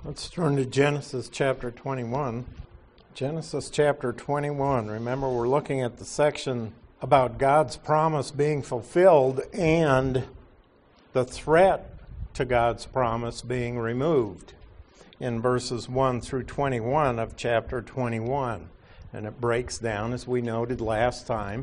Let's turn to Genesis chapter 21. Genesis chapter 21. Remember, we're looking at the section about God's promise being fulfilled and the threat to God's promise being removed in verses 1 through 21 of chapter 21. And it breaks down, as we noted last time,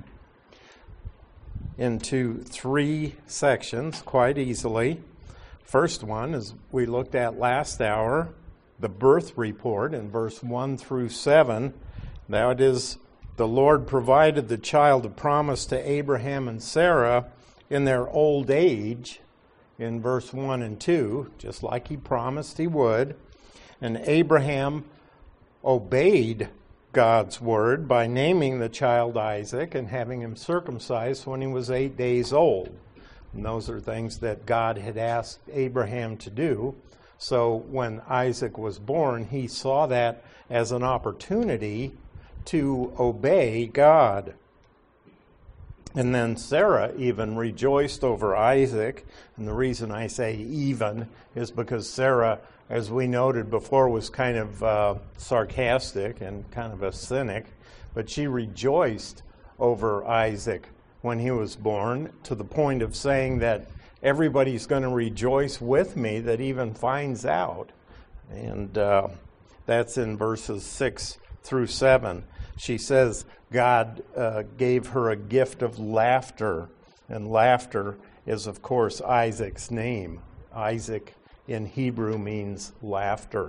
into three sections quite easily. First one, as we looked at last hour, the birth report in verse 1 through 7. That is, the Lord provided the child of promise to Abraham and Sarah in their old age in verse 1 and 2, just like he promised he would. And Abraham obeyed God's word by naming the child Isaac and having him circumcised when he was 8 days old. And those are things that God had asked Abraham to do. So when Isaac was born, he saw that as an opportunity to obey God. And then Sarah even rejoiced over Isaac. And the reason I say even is because Sarah, as we noted before, was kind of sarcastic and kind of a cynic. But she rejoiced over Isaac when he was born, to the point of saying that everybody's going to rejoice with me that even finds out. And that's in verses 6 through 7. She says God gave her a gift of laughter, and laughter is, of course, Isaac's name. Isaac in Hebrew means laughter.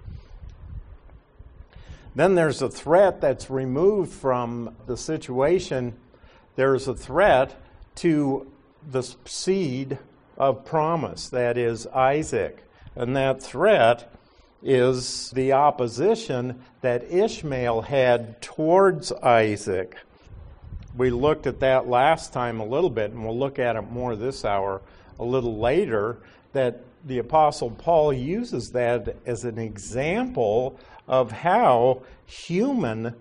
Then there's a threat that's removed from the situation. There's a threat to the seed of promise, that is Isaac. And that threat is the opposition that Ishmael had towards Isaac. We looked at that last time a little bit, and we'll look at it more this hour a little later, that the Apostle Paul uses that as an example of how human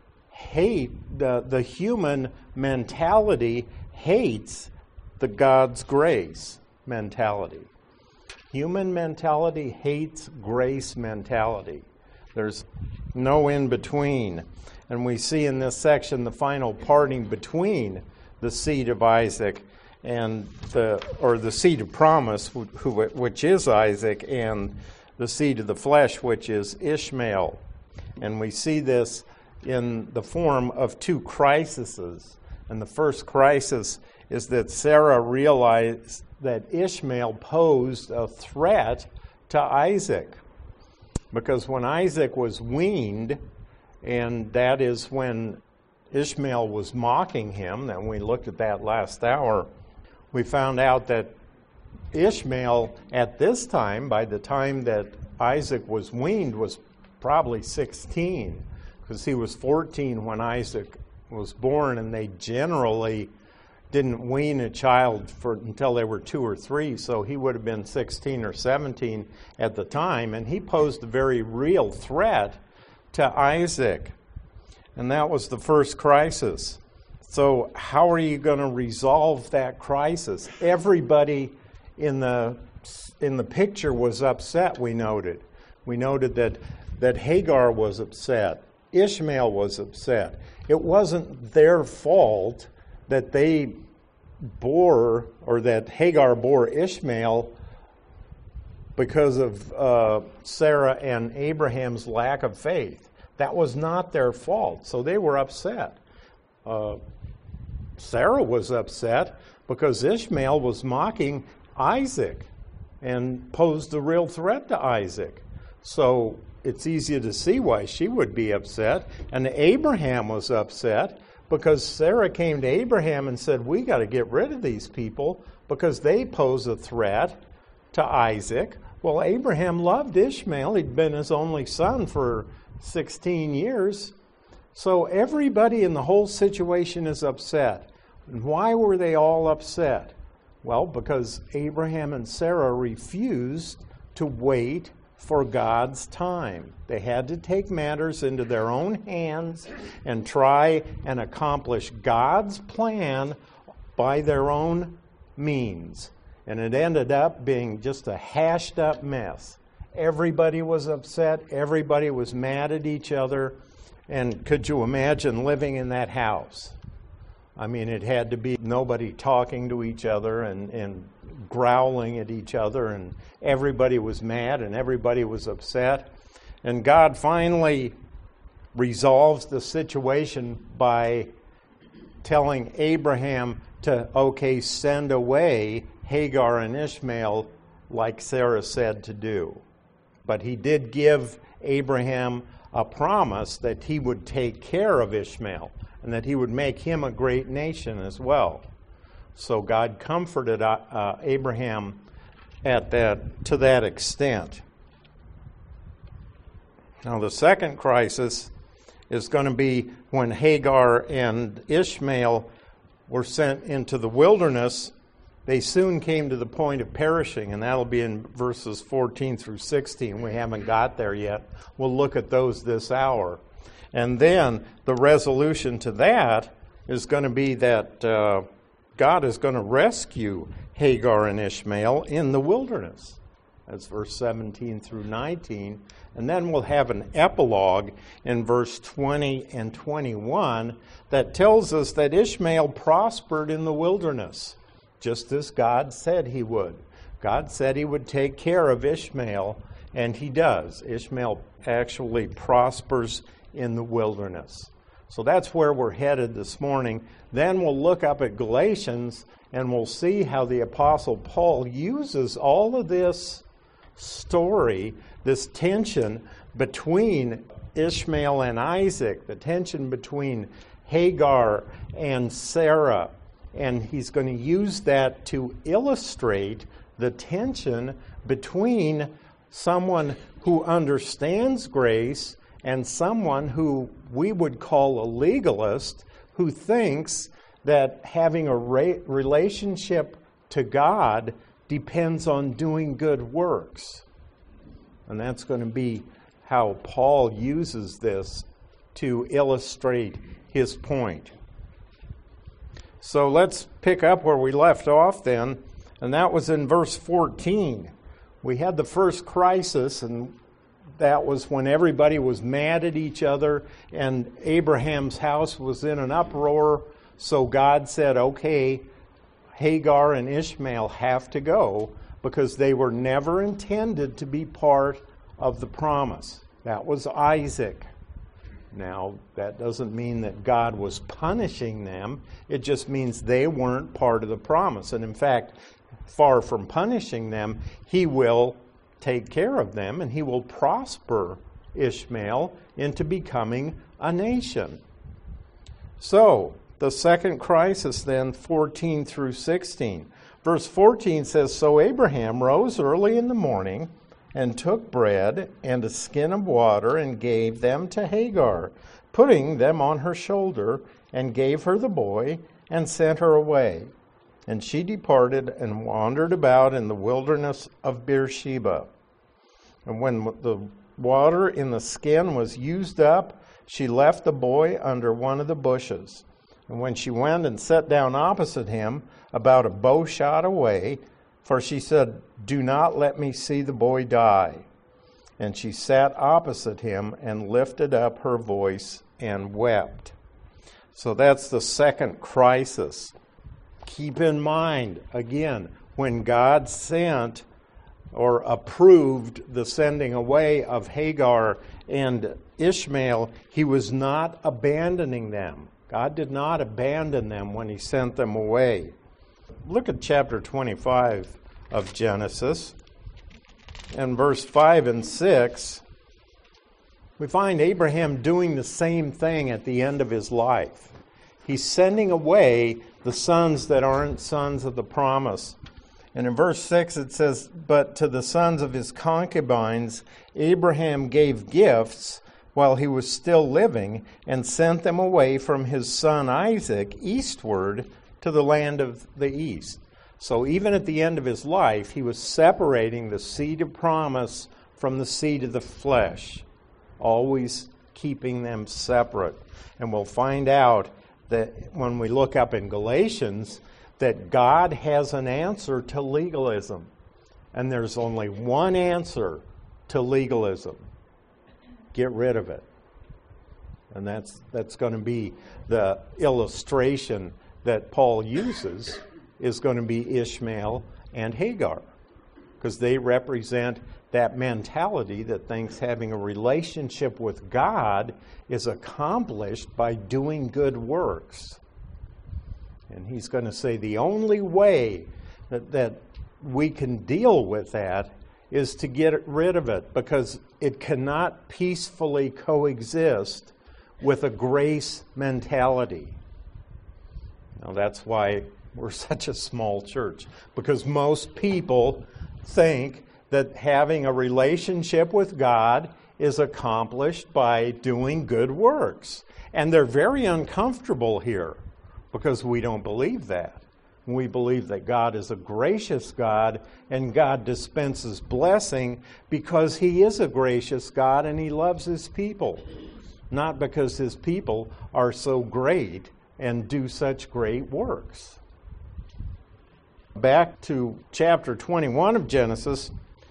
the human mentality hates the God's grace mentality. Human mentality hates grace mentality. There's no in between. And we see in this section the final parting between the seed of Isaac and the seed of promise, which is Isaac, and the seed of the flesh, which is Ishmael. And we see this in the form of two crises. And the first crisis is that Sarah realized that Ishmael posed a threat to Isaac. Because when Isaac was weaned, and that is when Ishmael was mocking him, and we looked at that last hour, we found out that Ishmael at this time, by the time that Isaac was weaned, was probably 16. Because he was 14 when Isaac was born, and they generally didn't wean a child until they were 2 or 3, so he would have been 16 or 17 at the time, and he posed a very real threat to Isaac. And that was the first crisis. So how are you going to resolve that crisis? Everybody in the picture was upset, we noted. We noted that Hagar was upset. Ishmael was upset. It wasn't their fault that they bore, or that Hagar bore Ishmael because of Sarah and Abraham's lack of faith. That was not their fault, so they were upset. Sarah was upset because Ishmael was mocking Isaac and posed a real threat to Isaac. So it's easy to see why she would be upset. And Abraham was upset because Sarah came to Abraham and said, we got to get rid of these people because they pose a threat to Isaac. Well, Abraham loved Ishmael. He'd been his only son for 16 years. So everybody in the whole situation is upset. And why were they all upset? Well, because Abraham and Sarah refused to wait for God's time. They had to take matters into their own hands and try and accomplish God's plan by their own means. And it ended up being just a hashed up mess. Everybody was upset. Everybody was mad at each other. And could you imagine living in that house? I mean, it had to be nobody talking to each other and growling at each other, and everybody was mad and everybody was upset. And God finally resolves the situation by telling Abraham to, send away Hagar and Ishmael like Sarah said to do. But he did give Abraham a promise that he would take care of Ishmael and that he would make him a great nation as well. So God comforted Abraham to that extent. Now the second crisis is going to be when Hagar and Ishmael were sent into the wilderness. They soon came to the point of perishing, and that'll be in verses 14 through 16. We haven't got there yet. We'll look at those this hour. And then the resolution to that is going to be that God is going to rescue Hagar and Ishmael in the wilderness. That's verse 17 through 19. And then we'll have an epilogue in verse 20 and 21 that tells us that Ishmael prospered in the wilderness, just as God said he would. God said he would take care of Ishmael, and he does. Ishmael actually prospers in the wilderness. So that's where we're headed this morning. Then we'll look up at Galatians, and we'll see how the Apostle Paul uses all of this story, this tension between Ishmael and Isaac, the tension between Hagar and Sarah, and he's going to use that to illustrate the tension between someone who understands grace and someone who we would call a legalist, who thinks that having a relationship to God depends on doing good works. And that's going to be how Paul uses this to illustrate his point. So let's pick up where we left off then, and that was in verse 14. We had the first crisis, and that was when everybody was mad at each other, and Abraham's house was in an uproar. So God said, okay, Hagar and Ishmael have to go because they were never intended to be part of the promise. That was Isaac. Now, that doesn't mean that God was punishing them. It just means they weren't part of the promise. And in fact, far from punishing them, he will take care of them and he will prosper Ishmael into becoming a nation. So, the second crisis then, 14 through 16. Verse 14 says, So Abraham rose early in the morning and took bread and a skin of water and gave them to Hagar, putting them on her shoulder, and gave her the boy and sent her away. And she departed and wandered about in the wilderness of Beersheba. And when the water in the skin was used up, she left the boy under one of the bushes. And when she went and sat down opposite him, about a bow shot away, for she said, Do not let me see the boy die. And she sat opposite him and lifted up her voice and wept. So that's the second crisis. Keep in mind, again, when God sent or approved the sending away of Hagar and Ishmael, he was not abandoning them. God did not abandon them when he sent them away. Look at chapter 25 of Genesis. And verse 5 and 6, we find Abraham doing the same thing at the end of his life. He's sending away the sons that aren't sons of the promise. And in verse 6 it says, But to the sons of his concubines Abraham gave gifts while he was still living, and sent them away from his son Isaac eastward to the land of the east. So even at the end of his life, he was separating the seed of promise from the seed of the flesh, always keeping them separate. And we'll find out that when we look up in Galatians, that God has an answer to legalism. And there's only one answer to legalism. Get rid of it. And that's going to be the illustration that Paul uses, is going to be Ishmael and Hagar, because they represent that mentality that thinks having a relationship with God is accomplished by doing good works. And he's going to say the only way that we can deal with that is to get rid of it, because it cannot peacefully coexist with a grace mentality. Now, that's why we're such a small church, because most people think that having a relationship with God is accomplished by doing good works. And they're very uncomfortable here, because we don't believe that. We believe that God is a gracious God, and God dispenses blessing because He is a gracious God and He loves His people, not because His people are so great and do such great works. Back to chapter 21 of Genesis,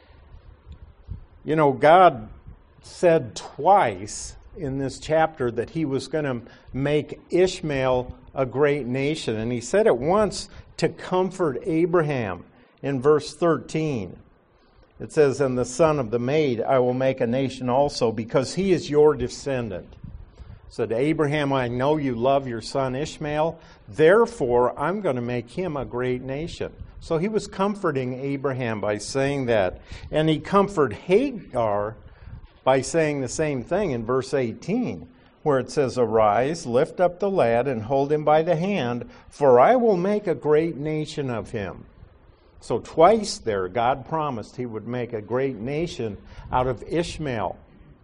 God said twice in this chapter that He was going to make Ishmael a great nation. And He said it once to comfort Abraham in verse 13. It says, "And the son of the maid I will make a nation also, because he is your descendant." Said, "Abraham, I know you love your son Ishmael, therefore I'm going to make him a great nation." So He was comforting Abraham by saying that. And He comforted Hagar by saying the same thing in verse 18, where it says, "Arise, lift up the lad, and hold him by the hand, for I will make a great nation of him." So twice there, God promised He would make a great nation out of Ishmael.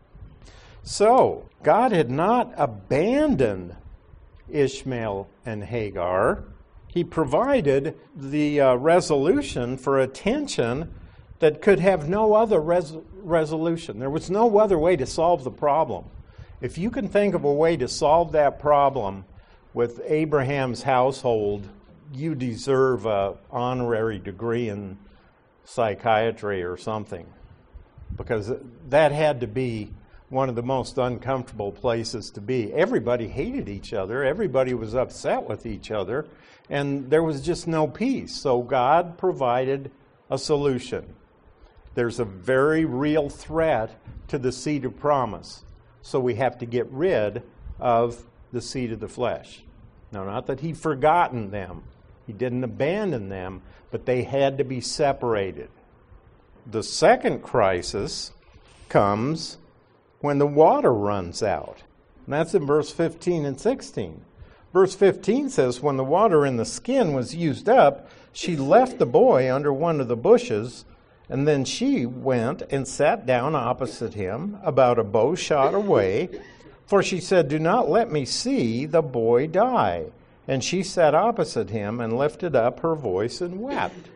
So, God had not abandoned Ishmael and Hagar. He provided the resolution for a tension that could have no other resolution. There was no other way to solve the problem. If you can think of a way to solve that problem with Abraham's household, you deserve an honorary degree in psychiatry or something, because that had to be one of the most uncomfortable places to be. Everybody hated each other. Everybody was upset with each other, and there was just no peace. So God provided a solution. There's a very real threat to the seed of promise. So we have to get rid of the seed of the flesh. Now, not that He forgotten them. He didn't abandon them, but they had to be separated. The second crisis comes when the water runs out. And that's in verse 15 and 16. Verse 15 says, "When the water in the skin was used up, she left the boy under one of the bushes, and then she went and sat down opposite him, about a bow shot away, for she said, 'Do not let me see the boy die.' And she sat opposite him and lifted up her voice and wept."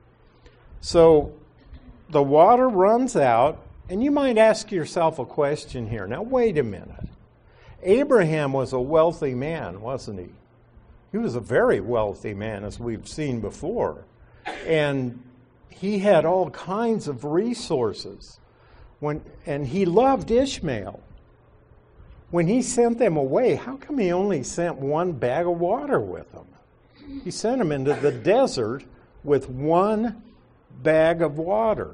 So the water runs out, and you might ask yourself a question here. Now, wait a minute. Abraham was a wealthy man, wasn't he? He was a very wealthy man, as we've seen before. And he had all kinds of resources. And he loved Ishmael. When he sent them away, how come he only sent one bag of water with them? He sent them into the desert with one bag of water.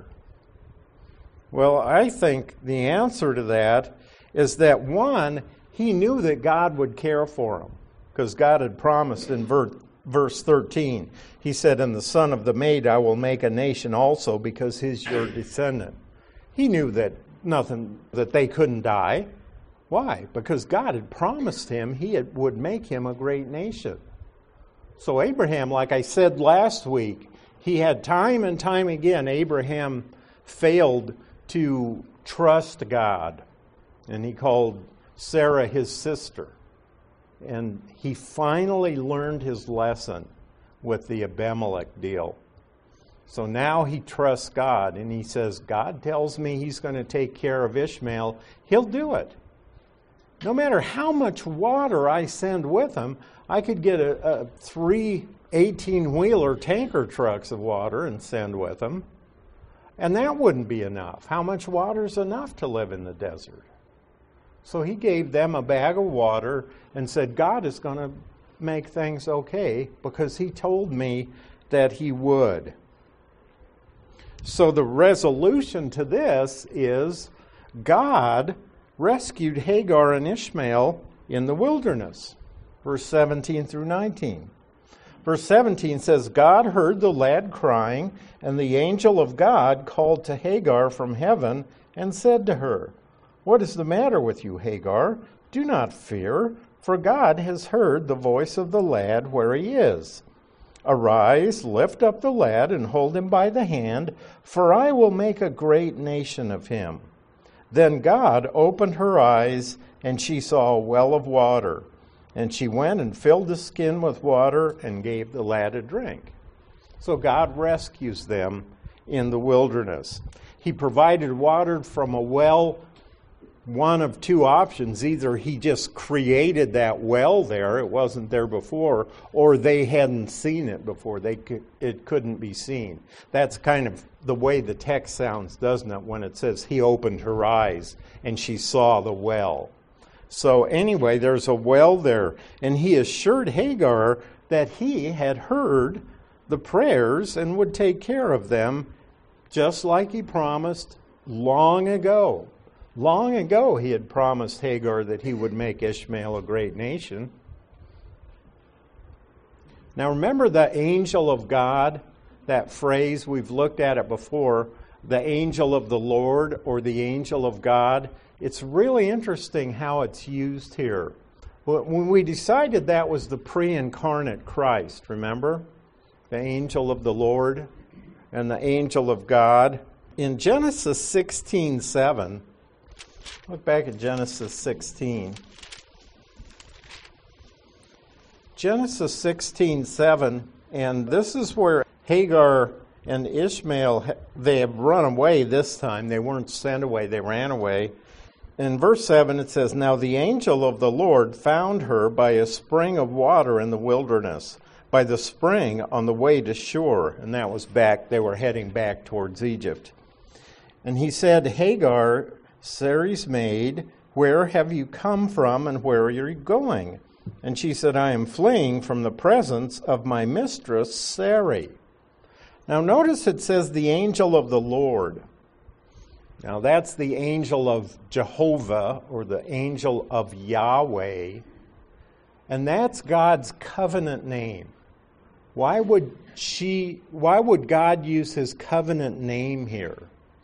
Well, I think the answer to that is that, one, he knew that God would care for him, because God had promised in verse 13. He said, "And the son of the maid I will make a nation also, because he's your descendant." He knew that they couldn't die. Why? Because God had promised him would make him a great nation. So Abraham, like I said last week, he had time and time again, Abraham failed to trust God. And he called Sarah his sister. And he finally learned his lesson with the Abimelech deal. So now he trusts God, and he says, God tells me He's going to take care of Ishmael. He'll do it. No matter how much water I send with him, I could get 3 18-wheeler tanker trucks of water and send with him. And that wouldn't be enough. How much water is enough to live in the desert? So he gave them a bag of water and said, God is going to make things okay because he told me that he would. So the resolution to this is God rescued Hagar and Ishmael in the wilderness. Verse 17 through 19. Verse 17 says, God heard the lad crying, and the angel of God called to Hagar from heaven and said to her, What is the matter with you, Hagar? Do not fear, for God has heard the voice of the lad where he is. Arise, lift up the lad, and hold him by the hand, for I will make a great nation of him. Then God opened her eyes, and she saw a well of water. And she went and filled the skin with water and gave the lad a drink. So God rescues them in the wilderness. He provided water from a well, one of two options. Either he just created that well there, it wasn't there before, or they hadn't seen it before. It couldn't be seen. That's kind of the way the text sounds, doesn't it, when it says he opened her eyes and she saw the well. So anyway, there's a well there, and he assured Hagar that he had heard the prayers and would take care of them, just like he promised long ago. Long ago, he had promised Hagar that he would make Ishmael a great nation. Now remember the angel of God, that phrase, we've looked at it before, the angel of the Lord or the angel of God. It's really interesting how it's used here. When we decided that was the pre-incarnate Christ, remember? The angel of the Lord and the angel of God. In Genesis 16:7, look back at Genesis 16. Genesis 16:7, and this is where Hagar and Ishmael, they have run away this time. They weren't sent away, they ran away. In verse 7 it says, Now the angel of the Lord found her by a spring of water in the wilderness, by the spring on the way to Shur. And that was back, they were heading back towards Egypt. And he said, Hagar, Sarai's maid, where have you come from and where are you going? And she said, I am fleeing from the presence of my mistress Sarai. Now notice it says the angel of the Lord. Now that's the angel of Jehovah or the angel of Yahweh. And that's God's covenant name. Why would God use his covenant name here?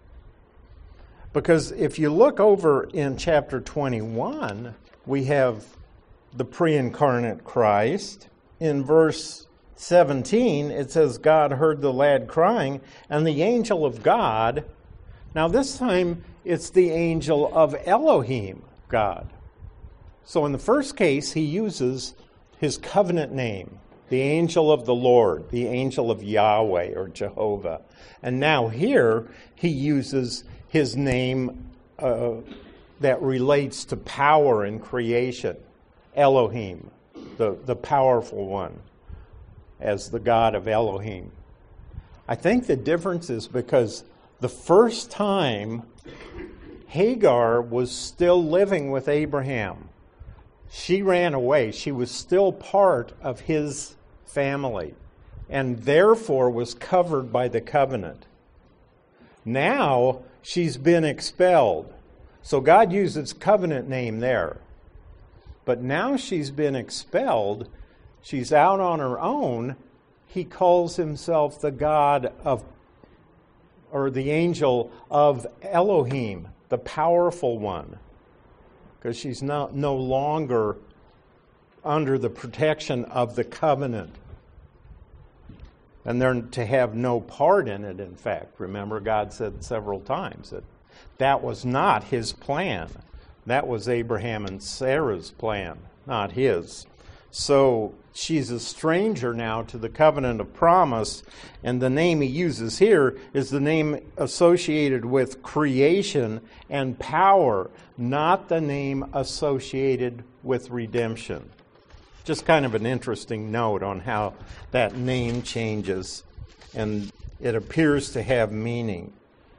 Because if you look over in chapter 21, we have the pre-incarnate Christ. In verse 17, it says, God heard the lad crying, and the angel of God. Now this time, it's the angel of Elohim, God. So in the first case, he uses his covenant name, the angel of the Lord, the angel of Yahweh or Jehovah. And now here, he uses his name that relates to power and creation, Elohim, the powerful one, as the God of Elohim. I think the difference is because the first time Hagar was still living with Abraham. She ran away. She was still part of his family and therefore was covered by the covenant. Now she's been expelled. So God used its covenant name there. But now she's been expelled. She's out on her own. He calls himself the God of, or the angel of Elohim, the powerful one. Because she's no longer under the protection of the covenant. And they're to have no part in it, in fact. Remember, God said several times that that was not his plan. That was Abraham and Sarah's plan, not his. So she's a stranger now to the covenant of promise, and the name he uses here is the name associated with creation and power, not the name associated with redemption. Just kind of an interesting note on how that name changes, and it appears to have meaning.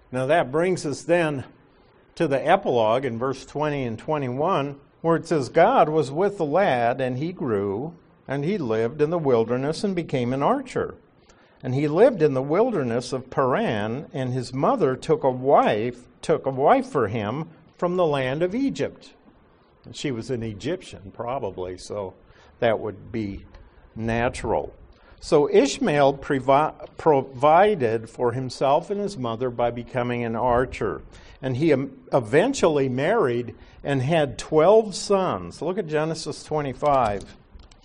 Now that brings us then to the epilogue in verse 20 and 21, where it says, God was with the lad, and he grew, and he lived in the wilderness and became an archer. And he lived in the wilderness of Paran, and his mother took a wife for him from the land of Egypt. And she was an Egyptian, probably, so that would be natural. So Ishmael provided for himself and his mother by becoming an archer. And he eventually married and had 12 sons. Look at Genesis 25.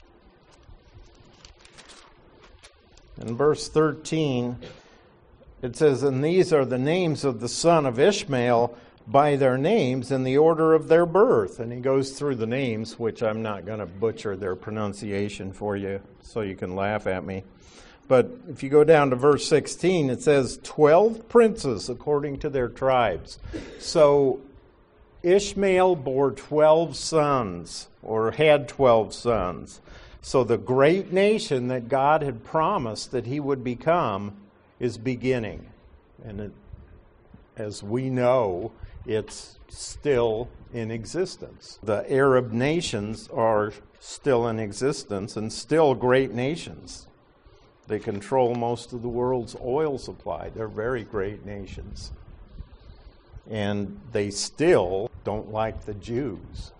In verse 13, it says, And these are the names of the son of Ishmael by their names in the order of their birth. And he goes through the names, which I'm not going to butcher their pronunciation for you so you can laugh at me. But if you go down to verse 16, it says 12 princes according to their tribes. So Ishmael bore 12 sons, or had 12 sons. So the great nation that God had promised that he would become is beginning. And as we know, it's still in existence. The Arab nations are still in existence and still great nations. They control most of the world's oil supply. They're very great nations. And they still don't like the Jews.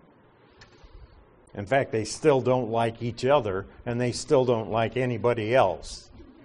In fact, they still don't like each other, and they still don't like anybody else.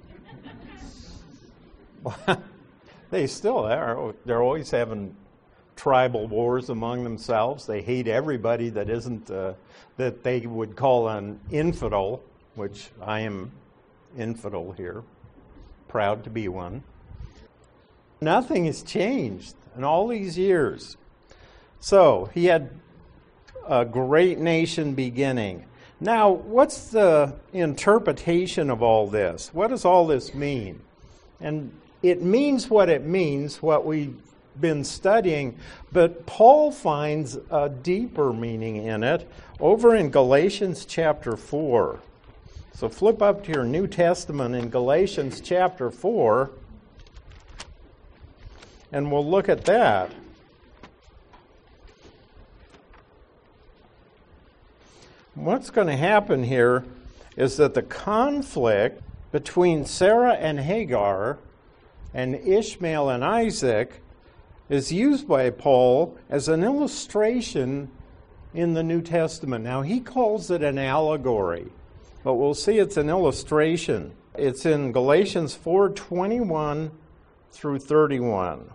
They still are. They're always having tribal wars among themselves. They hate everybody that isn't, that they would call an infidel, which I am infidel here, proud to be one. Nothing has changed in all these years. So he had a great nation beginning. Now, what's the interpretation of all this? What does all this mean? And it means what it means, what we've been studying, but Paul finds a deeper meaning in it over in Galatians chapter 4. So flip up to your New Testament in Galatians chapter 4, and we'll look at that. What's going to happen here is that the conflict between Sarah and Hagar and Ishmael and Isaac is used by Paul as an illustration in the New Testament. Now, he calls it an allegory, but we'll see it's an illustration. It's in Galatians 4:21 through 31.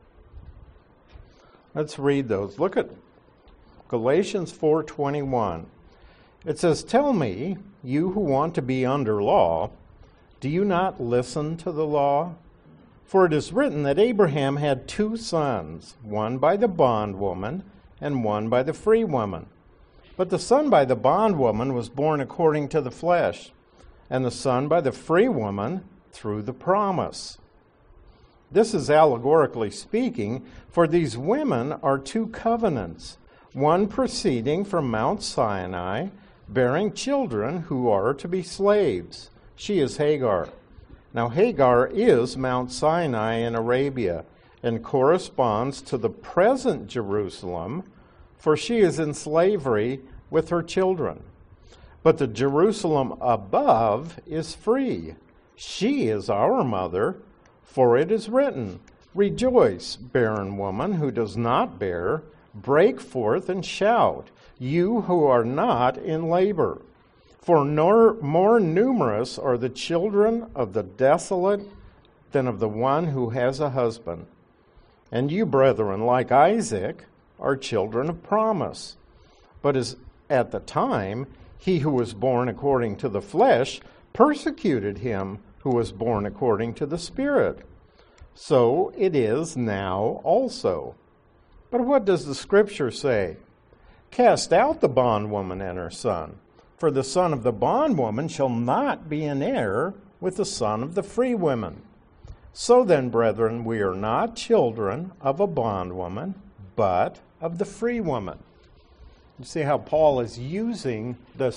Let's read those. Look at Galatians 4:21. It says, Tell me, you who want to be under law, do you not listen to the law? For it is written that Abraham had 2 sons, one by the bondwoman and one by the free woman. But the son by the bondwoman was born according to the flesh, and the son by the free woman through the promise. This is allegorically speaking, for these women are 2 covenants, one proceeding from Mount Sinai, bearing children who are to be slaves. She is Hagar. Now Hagar is Mount Sinai in Arabia and corresponds to the present Jerusalem, for she is in slavery with her children. But the Jerusalem above is free. She is our mother, for it is written, Rejoice, barren woman who does not bear, break forth and shout, you who are not in labor. For more numerous are the children of the desolate than of the one who has a husband. And you, brethren, like Isaac, are children of promise. But as at the time, he who was born according to the flesh persecuted him who was born according to the Spirit. So it is now also. But what does the Scripture say? Cast out the bondwoman and her son. For the son of the bondwoman shall not be an heir with the son of the free woman. So then, brethren, we are not children of a bondwoman, but of the free woman. You see how Paul is using the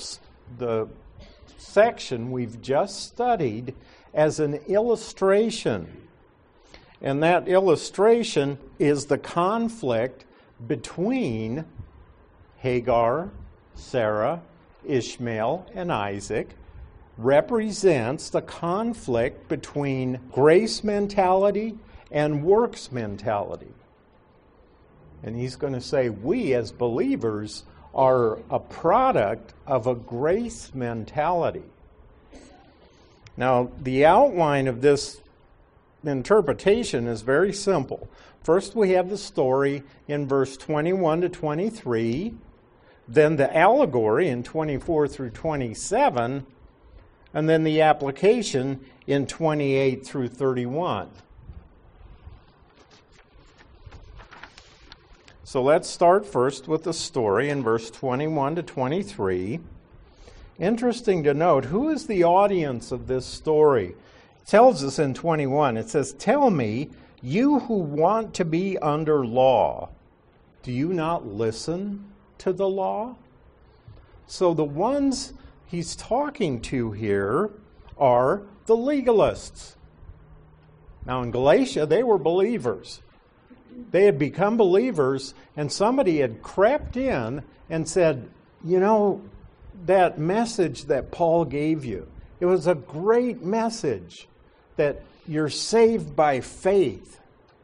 section we've just studied as an illustration. And that illustration is the conflict between Hagar, Sarah, Ishmael, and Isaac, represents the conflict between grace mentality and works mentality. And he's going to say we as believers are a product of a grace mentality. Now, the outline of this interpretation is very simple. First, we have the story in verse 21 to 23, then the allegory in 24 through 27, and then the application in 28 through 31. So let's start first with the story in verse 21 to 23. Interesting to note, who is the audience of this story? It tells us in 21, it says, "Tell me, you who want to be under law, do you not listen to the law?" So the ones he's talking to here are the legalists. Now in Galatia, they were believers. They had become believers, and somebody had crept in and said, you know, that message that Paul gave you, it was a great message that you're saved by faith.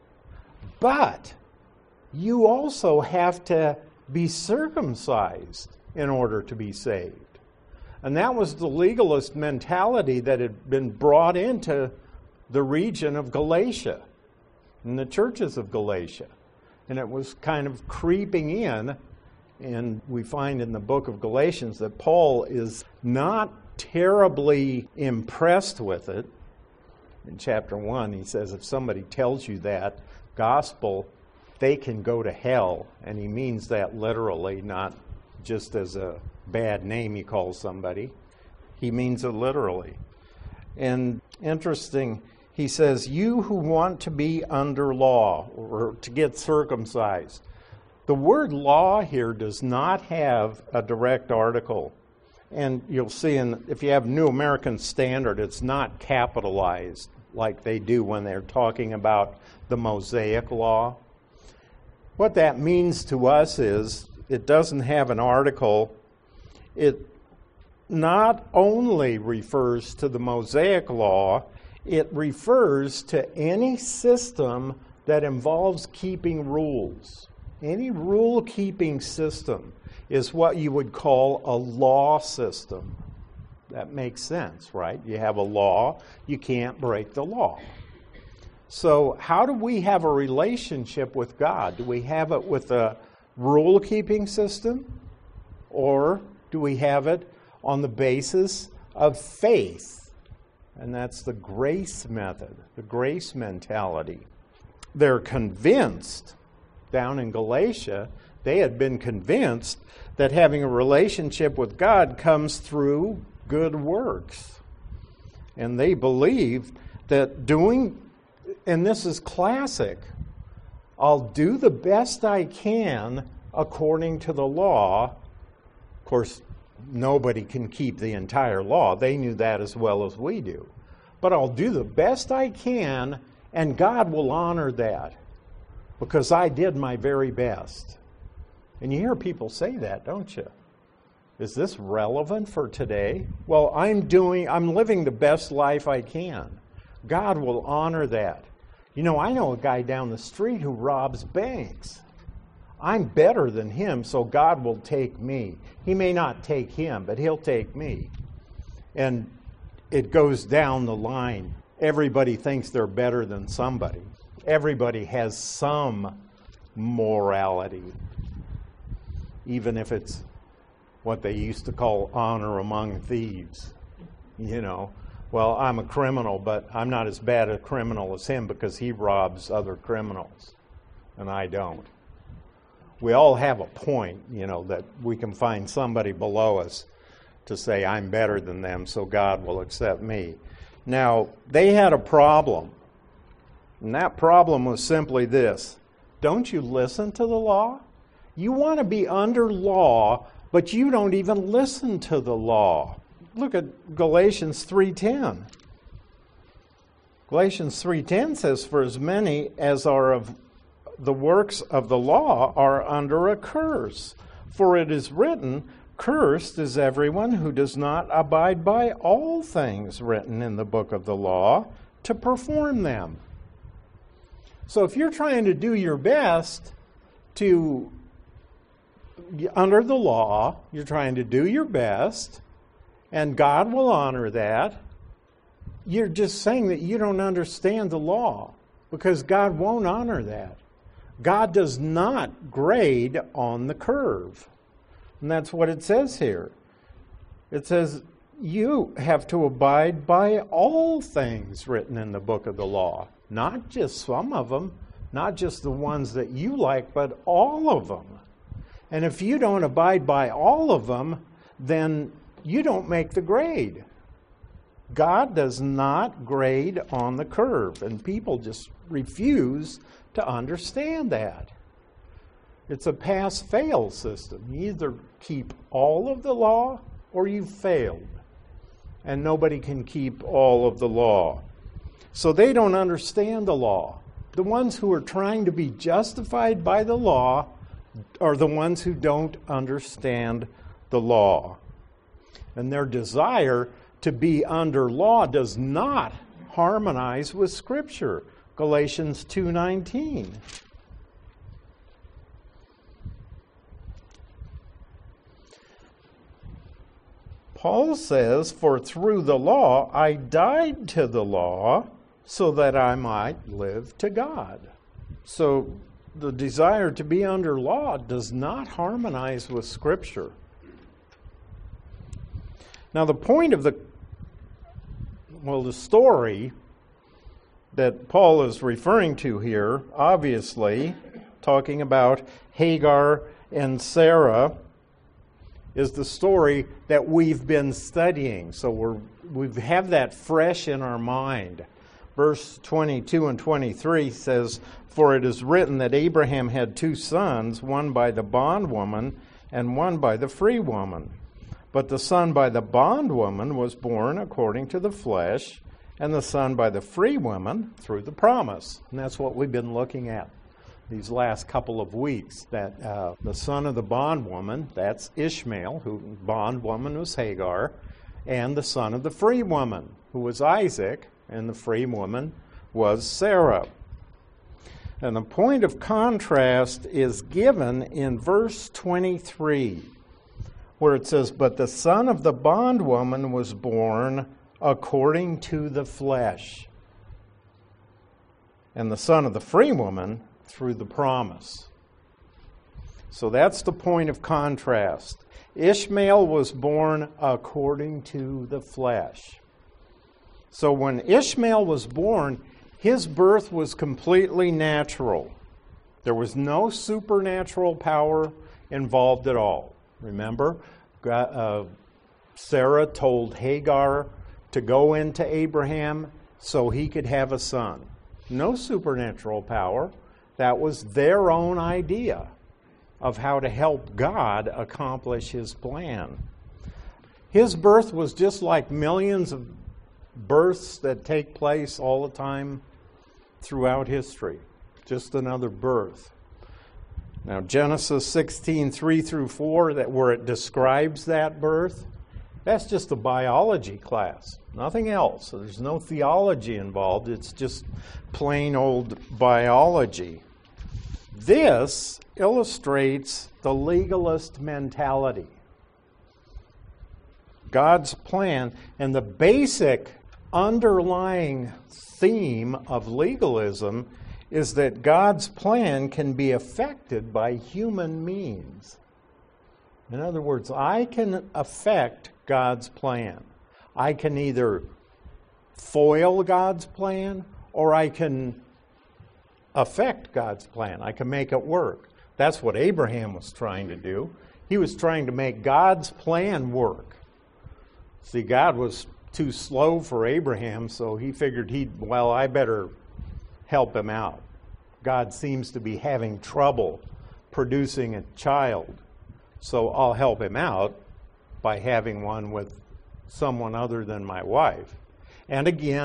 But you also have to be circumcised in order to be saved. And that was the legalist mentality that had been brought into the region of Galatia, in the churches of Galatia. And it was kind of creeping in, and we find in the book of Galatians that Paul is not terribly impressed with it. In chapter 1, he says, if somebody tells you that gospel, they can go to hell. And he means that literally, not just as a bad name he calls somebody. He means it literally. And interesting, he says, you who want to be under law or to get circumcised. The word law here does not have a direct article. And you'll see if you have New American Standard, it's not capitalized like they do when they're talking about the Mosaic Law. What that means to us is it doesn't have an article. It not only refers to the Mosaic Law, it refers to any system that involves keeping rules. Any rule-keeping system is what you would call a law system. That makes sense, right? You have a law, you can't break the law. So how do we have a relationship with God? Do we have it with a rule-keeping system? Or do we have it on the basis of faith? And that's the grace method, the grace mentality. They're convinced, down in Galatia, they had been convinced that having a relationship with God comes through good works. And they believe that doing, and this is classic, I'll do the best I can according to the law. Of course, nobody can keep the entire law. They knew that as well as we do. But I'll do the best I can, and God will honor that because I did my very best. And you hear people say that, don't you? Is this relevant for today? Well, I'm living the best life I can. God will honor that. You know, I know a guy down the street who robs banks. I'm better than him, so God will take me. He may not take him, but he'll take me. And it goes down the line. Everybody thinks they're better than somebody. Everybody has some morality, even if it's what they used to call honor among thieves. You know, well, I'm a criminal, but I'm not as bad a criminal as him because he robs other criminals, and I don't. We all have a point, you know, that we can find somebody below us to say, I'm better than them, so God will accept me. Now, they had a problem, and that problem was simply this. Don't you listen to the law? You want to be under law, but you don't even listen to the law. Look at Galatians 3:10. Galatians 3:10 says, "For as many as are of the works of the law are under a curse. For it is written, Cursed is everyone who does not abide by all things written in the book of the law to perform them." So if you're trying to do your best to, under the law, you're trying to do your best, and God will honor that, you're just saying that you don't understand the law, because God won't honor that. God does not grade on the curve. And that's what it says here. It says you have to abide by all things written in the book of the law. Not just some of them, not just the ones that you like, but all of them. And if you don't abide by all of them, then you don't make the grade. God does not grade on the curve, and people just refuse to understand that. It's a pass-fail system. You either keep all of the law or you've failed. And nobody can keep all of the law. So they don't understand the law. The ones who are trying to be justified by the law are the ones who don't understand the law. And their desire to be under law does not harmonize with Scripture. Galatians 2:19. Paul says, "For through the law I died to the law so that I might live to God." So the desire to be under law does not harmonize with Scripture. Now the point of the story that Paul is referring to here, obviously, talking about Hagar and Sarah, is the story that we've been studying. So we have that fresh in our mind. Verse 22 and 23 says, "For it is written that Abraham had two sons, one by the bondwoman and one by the free woman. But the son by the bondwoman was born according to the flesh, and the son by the free woman through the promise." And that's what we've been looking at these last couple of weeks, that the son of the bondwoman, that's Ishmael, who bondwoman was Hagar, and the son of the free woman, who was Isaac, and the free woman was Sarah. And the point of contrast is given in verse 23, where it says, "But the son of the bondwoman was born according to the flesh, and the son of the free woman through the promise." So that's the point of contrast. Ishmael was born according to the flesh. So when Ishmael was born, his birth was completely natural. There was no supernatural power involved at all. Remember, Sarah told Hagar to go into Abraham so he could have a son. No supernatural power. That was their own idea of how to help God accomplish his plan. His birth was just like millions of births that take place all the time throughout history. Just another birth. Now, Genesis 16:3 through 4, where it describes that birth, that's just a biology class. Nothing else. So there's no theology involved. It's just plain old biology. This illustrates the legalist mentality. God's plan, and the basic underlying theme of legalism is that God's plan can be affected by human means. In other words, I can affect God's plan. I can either foil God's plan or I can affect God's plan. I can make it work. That's what Abraham was trying to do. He was trying to make God's plan work. See, God was too slow for Abraham, so he figured I better help him out. God seems to be having trouble producing a child, so I'll help him out by having one with someone other than my wife. And again,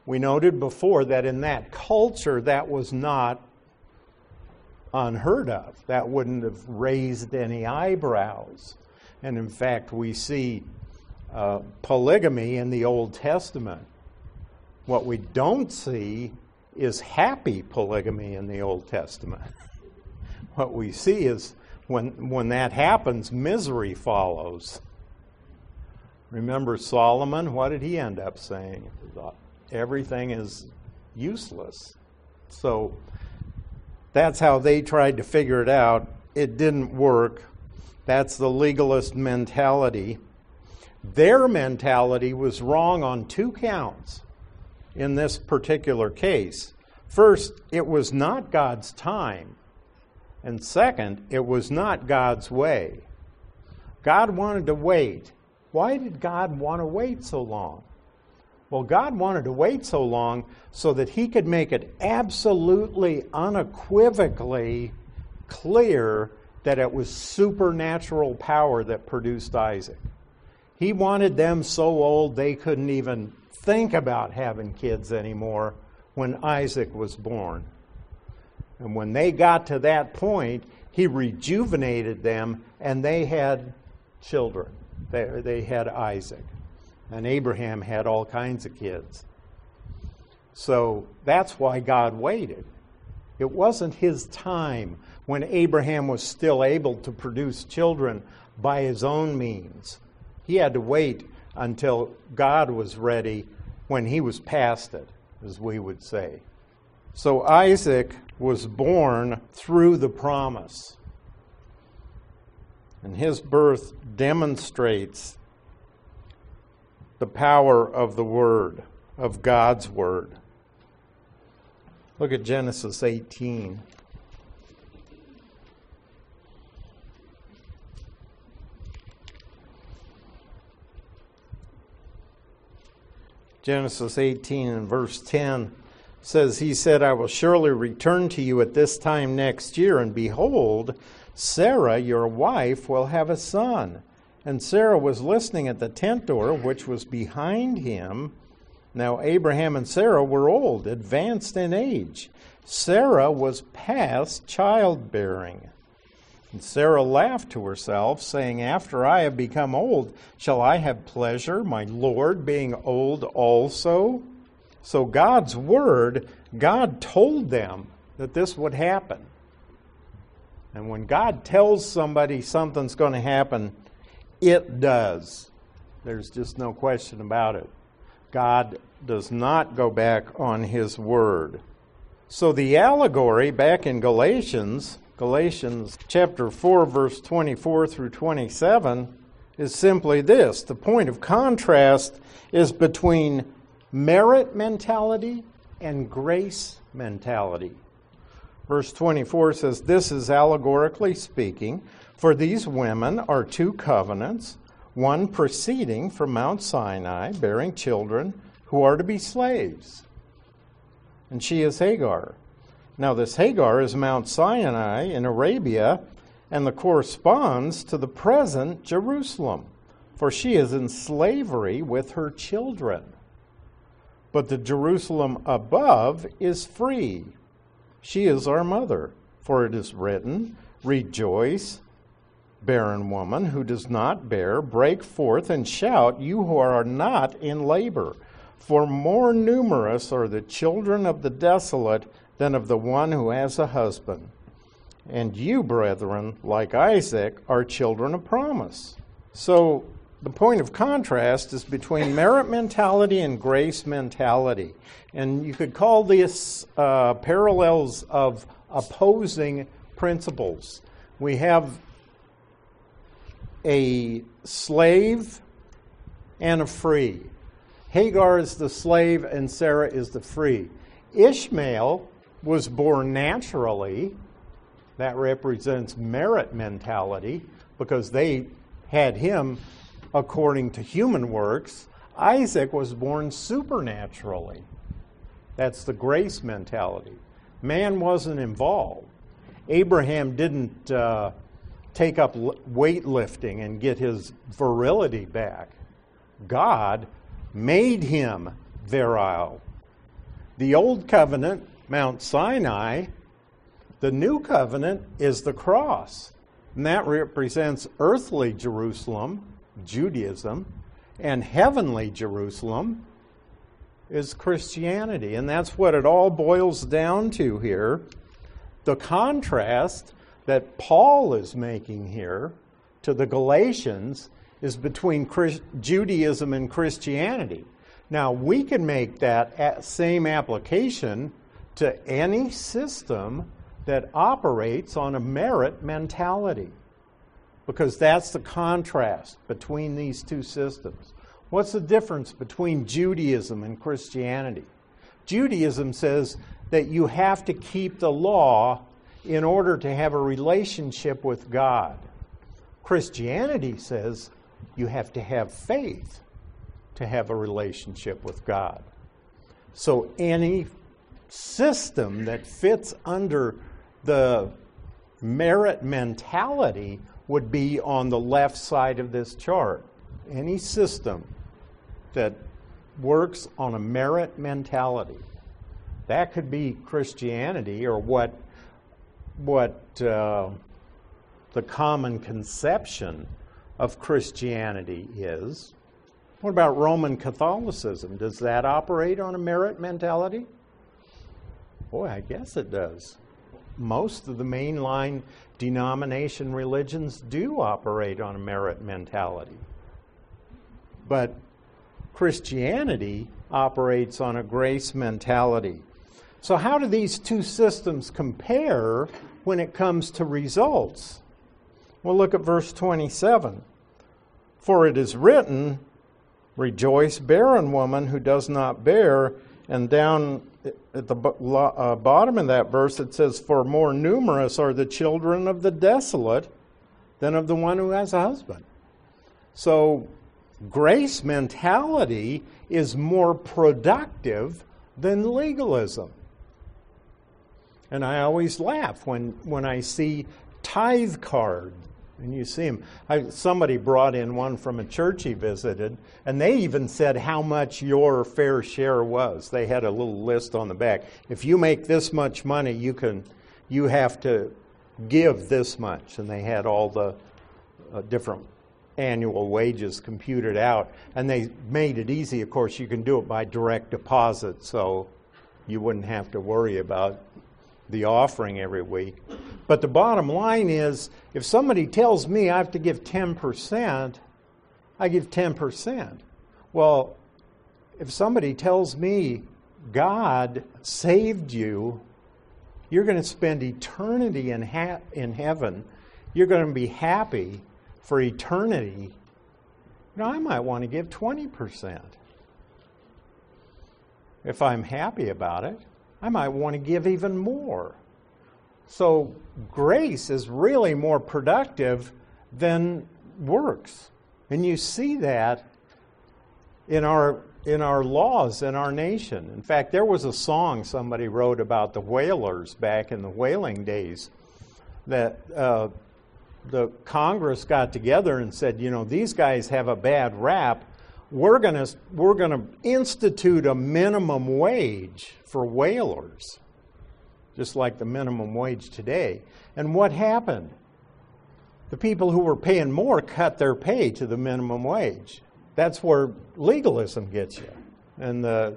We noted before that in that culture, that was not unheard of. That wouldn't have raised any eyebrows. And in fact, we see polygamy in the Old Testament. What we don't see is happy polygamy in the Old Testament. What we see is when that happens, misery follows. Remember Solomon? What did he end up saying? Everything is useless. So that's how they tried to figure it out. It didn't work. That's the legalist mentality. Their mentality was wrong on two counts in this particular case. First, it was not God's time. And second, it was not God's way. God wanted to wait. Why did God want to wait so long? Well, God wanted to wait so long so that he could make it absolutely, unequivocally clear that it was supernatural power that produced Isaac. He wanted them so old they couldn't even think about having kids anymore when Isaac was born. And when they got to that point, he rejuvenated them and they had children. They had Isaac. And Abraham had all kinds of kids. So that's why God waited. It wasn't his time when Abraham was still able to produce children by his own means. He had to wait until God was ready when he was past it, as we would say. So Isaac was born through the promise. And his birth demonstrates the power of the Word, of God's Word. Look at Genesis 18. Genesis 18 and verse 10 says, he said, I will surely return to you at this time next year, and behold, Sarah, your wife, will have a son. And Sarah was listening at the tent door, which was behind him. Now Abraham and Sarah were old, advanced in age. Sarah was past childbearing. And Sarah laughed to herself, saying, after I have become old, shall I have pleasure, my Lord being old also? So God's word, God told them that this would happen. And when God tells somebody something's going to happen, it does. There's just no question about it. God does not go back on his word. So the allegory back in Galatians chapter 4, verse 24 through 27, is simply this. The point of contrast is between merit mentality and grace mentality. Verse 24 says, this is allegorically speaking, for these women are two covenants, one proceeding from Mount Sinai, bearing children who are to be slaves. And she is Hagar. Now this Hagar is Mount Sinai in Arabia, and that corresponds to the present Jerusalem, for she is in slavery with her children. But the Jerusalem above is free. She is our mother, for it is written, rejoice, barren woman who does not bear, break forth and shout, you who are not in labor. For more numerous are the children of the desolate than of the one who has a husband. And you, brethren, like Isaac, are children of promise. So the point of contrast is between merit mentality and grace mentality. And you could call this parallels of opposing principles. We have a slave and a free. Hagar is the slave and Sarah is the free. Ishmael was born naturally. That represents merit mentality because they had him according to human works. Isaac was born supernaturally. That's the grace mentality. Man wasn't involved. Abraham didn't take up weightlifting and get his virility back. God made him virile. The old covenant, Mount Sinai. The new covenant is the cross. And that represents earthly Jerusalem, Judaism, and heavenly Jerusalem is Christianity. And that's what it all boils down to here. The contrast that Paul is making here to the Galatians is between Judaism and Christianity. Now, we can make that same application to any system that operates on a merit mentality, because that's the contrast between these two systems. What's the difference between Judaism and Christianity? Judaism says that you have to keep the law in order to have a relationship with God. Christianity says you have to have faith to have a relationship with God. So any system that fits under the merit mentality would be on the left side of this chart. Any system that works on a merit mentality. That could be Christianity, or what the common conception of Christianity is. What about Roman Catholicism? Does that operate on a merit mentality? Boy, I guess it does. Most of the mainline denomination religions do operate on a merit mentality. But Christianity operates on a grace mentality. So how do these two systems compare when it comes to results? Well, look at verse 27. For it is written, rejoice, barren woman who does not bear. And down at the bottom of that verse it says, for more numerous are the children of the desolate than of the one who has a husband. So grace mentality is more productive than legalism. And I always laugh when I see tithe card. And you see them. Somebody brought in one from a church he visited, and they even said how much your fair share was. They had a little list on the back. If you make this much money, you have to give this much. And they had all the different annual wages computed out. And they made it easy. Of course, you can do it by direct deposit, so you wouldn't have to worry about the offering every week. But the bottom line is, if somebody tells me I have to give 10%, I give 10%. Well, if somebody tells me God saved you, you're going to spend eternity in heaven, you're going to be happy for eternity, I might want to give 20%. If I'm happy about it, I might want to give even more. So grace is really more productive than works. And you see that in our laws in our nation. In fact, there was a song somebody wrote about the whalers back in the whaling days that the Congress got together and said, these guys have a bad rap. We're going to institute a minimum wage for whalers, just like the minimum wage today. And what happened? The people who were paying more cut their pay to the minimum wage. That's where legalism gets you. And the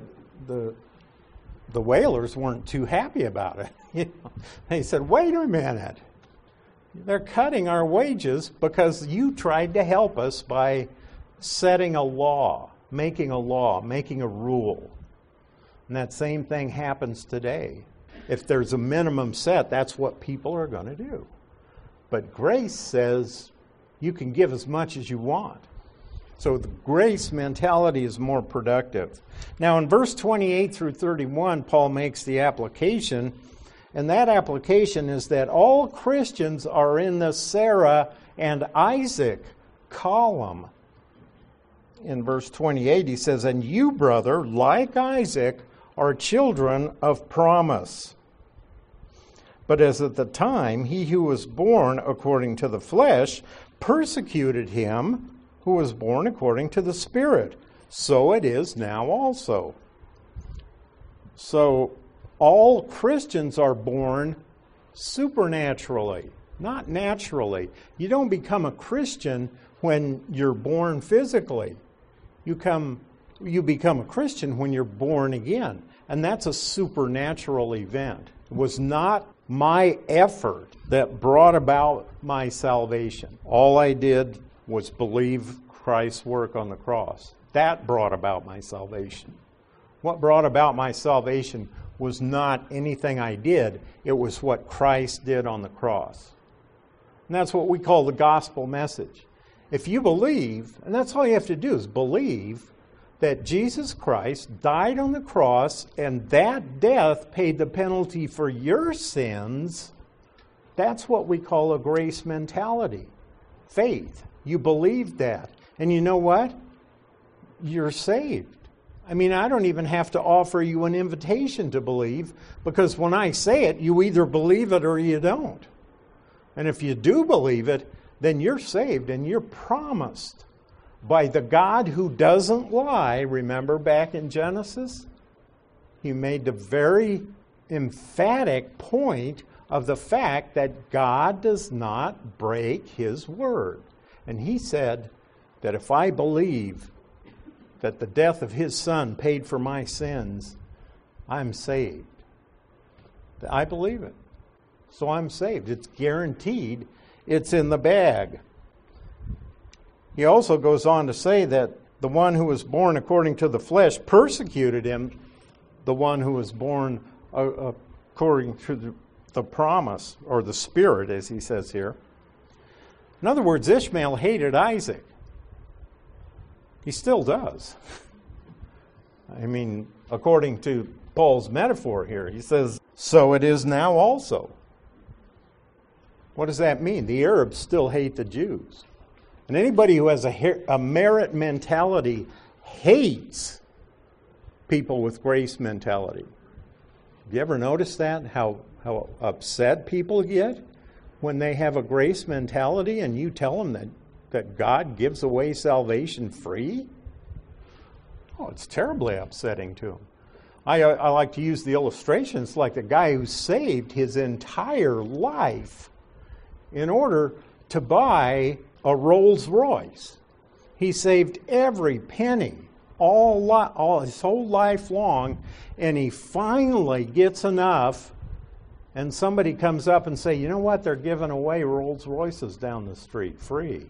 whalers weren't too happy about it. They said, wait a minute. They're cutting our wages because you tried to help us by setting a law, making a rule. And that same thing happens today. If there's a minimum set, that's what people are going to do. But grace says you can give as much as you want. So the grace mentality is more productive. Now in verse 28 through 31, Paul makes the application, and that application is that all Christians are in the Sarah and Isaac column. In verse 28, he says, and you, brother, like Isaac, are children of promise. But as at the time he who was born according to the flesh persecuted him who was born according to the Spirit, so it is now also. So all Christians are born supernaturally, not naturally. You don't become a Christian when you're born physically. You become a Christian when you're born again. And that's a supernatural event. It was not my effort that brought about my salvation. All I did was believe Christ's work on the cross. That brought about my salvation. What brought about my salvation was not anything I did. It was what Christ did on the cross. And that's what we call the gospel message. If you believe, and that's all you have to do is believe, that Jesus Christ died on the cross and that death paid the penalty for your sins, that's what we call a grace mentality. Faith. You believe that. And you know what? You're saved. I mean, I don't even have to offer you an invitation to believe, because when I say it, you either believe it or you don't. And if you do believe it, then you're saved and you're promised by the God who doesn't lie. Remember back in Genesis? He made the very emphatic point of the fact that God does not break His word. And He said that if I believe that the death of His Son paid for my sins, I'm saved. I believe it. So I'm saved. It's guaranteed. It's in the bag. He also goes on to say that the one who was born according to the flesh persecuted him, the one who was born according to the promise, or the Spirit, as he says here. In other words, Ishmael hated Isaac. He still does. I mean, according to Paul's metaphor here, he says, so it is now also. What does that mean? The Arabs still hate the Jews. And anybody who has a merit mentality hates people with grace mentality. Have you ever noticed that? How upset people get when they have a grace mentality and you tell them that God gives away salvation free? Oh, it's terribly upsetting to them. I like to use the illustration. It's like the guy who saved his entire life in order to buy a Rolls Royce. He saved every penny, all his whole life long, and he finally gets enough, and somebody comes up and say, you know what, they're giving away Rolls Royces down the street free.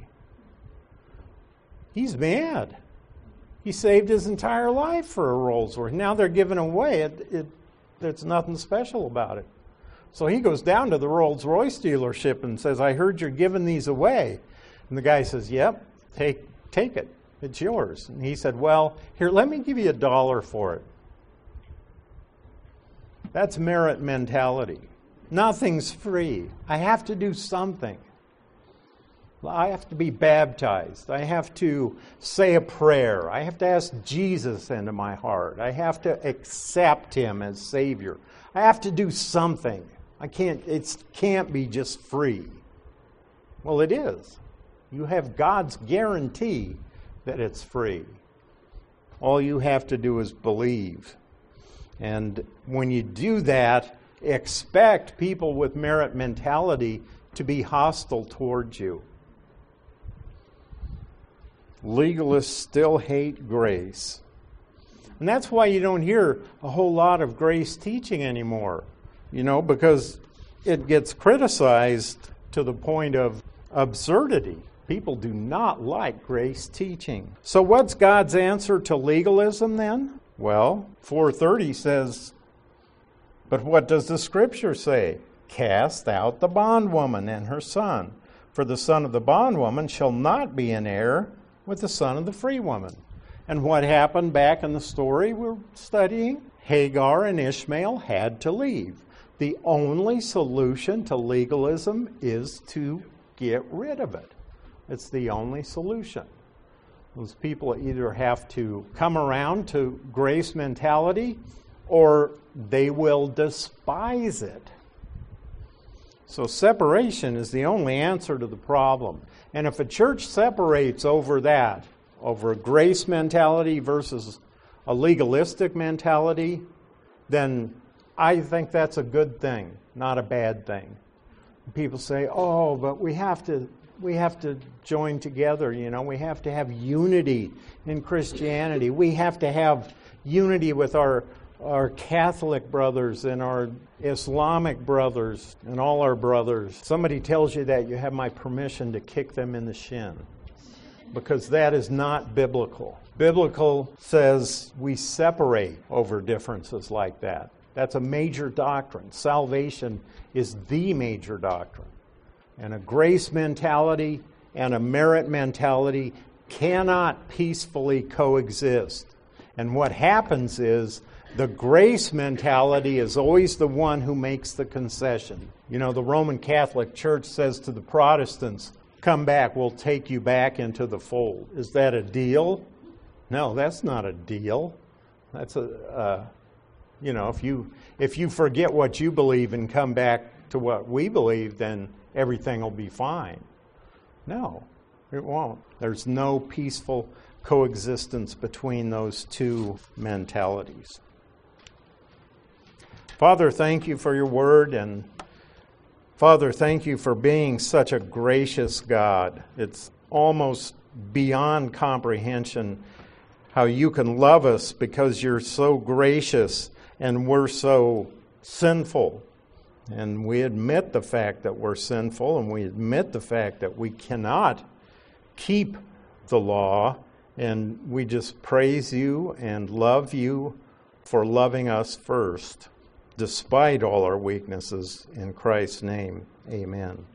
He's mad. He saved his entire life for a Rolls Royce. Now they're giving away. There's nothing special about it. So he goes down to the Rolls Royce dealership and says, I heard you're giving these away. And the guy says, yep, take it. It's yours. And he said, well, here, let me give you $1 for it. That's merit mentality. Nothing's free. I have to do something. I have to be baptized. I have to say a prayer. I have to ask Jesus into my heart. I have to accept Him as Savior. I have to do something. It can't be just free. Well, it is. You have God's guarantee that it's free. All you have to do is believe. And when you do that, expect people with merit mentality to be hostile towards you. Legalists still hate grace. And that's why you don't hear a whole lot of grace teaching anymore. Because it gets criticized to the point of absurdity. People do not like grace teaching. So what's God's answer to legalism then? Well, 4:30 says, but what does the Scripture say? Cast out the bondwoman and her son, for the son of the bondwoman shall not be in heir with the son of the free woman. And what happened back in the story we're studying? Hagar and Ishmael had to leave. The only solution to legalism is to get rid of it. It's the only solution. Those people either have to come around to grace mentality or they will despise it. So separation is the only answer to the problem. And if a church separates over that, over a grace mentality versus a legalistic mentality, then I think that's a good thing, not a bad thing. People say, "Oh, but we have to join together, we have to have unity in Christianity. We have to have unity with our Catholic brothers and our Islamic brothers and all our brothers." Somebody tells you that, you have my permission to kick them in the shin, because that is not biblical. Biblical says we separate over differences like that. That's a major doctrine. Salvation is the major doctrine. And a grace mentality and a merit mentality cannot peacefully coexist. And what happens is the grace mentality is always the one who makes the concession. The Roman Catholic Church says to the Protestants, "Come back, we'll take you back into the fold." Is that a deal? No, that's not a deal. That's if you forget what you believe and come back to what we believe, then everything will be fine. No, it won't. There's no peaceful coexistence between those two mentalities. Father, thank you for your word, and Father, thank you for being such a gracious God. It's almost beyond comprehension how you can love us because you're so gracious and we're so sinful. And we admit the fact that we're sinful, and we admit the fact that we cannot keep the law, and we just praise you and love you for loving us first, despite all our weaknesses. In Christ's name, amen.